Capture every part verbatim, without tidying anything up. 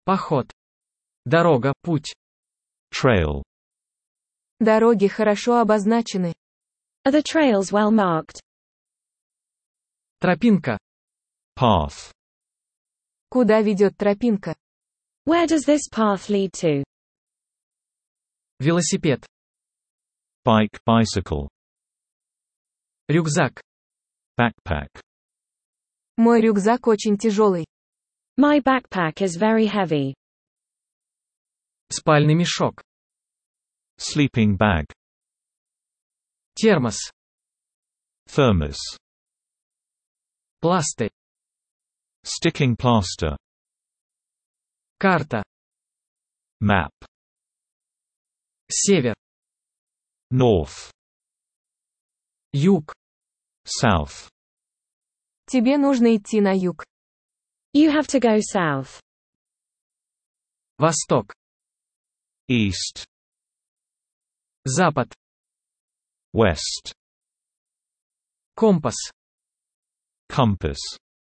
Поход. Дорога, путь. Trail. Дороги хорошо обозначены. Are the trails well marked? Тропинка. Path. Куда ведет тропинка? Where does this path lead to? Велосипед. Bike, bicycle. Рюкзак. Backpack. Мой рюкзак очень тяжелый. My backpack is very heavy. Спальный мешок. Sleeping bag. Термос. Thermos. Пластырь. Sticking plaster. Карта. Map. Север. North. Юг. South. Тебе нужно идти на юг. You have to go south. Восток. East. Запад. West. Компас. Compass.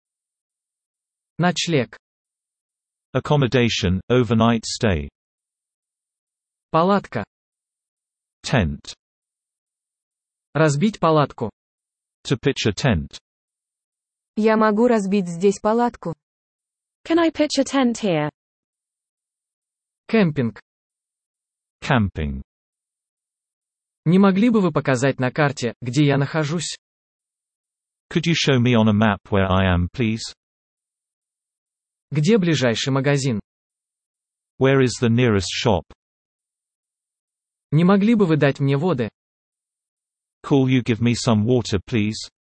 Ночлег. Accommodation, overnight stay. Палатка. Tent. Разбить палатку. To pitch a tent. Я могу разбить здесь палатку. Can I pitch a tent here? Кемпинг. Camping. Не могли бы вы показать на карте, где я нахожусь? Could you show me on a map where I am, please? Где ближайший магазин? Where is the nearest shop? Не могли бы вы дать мне воды? Could you give me some water, please?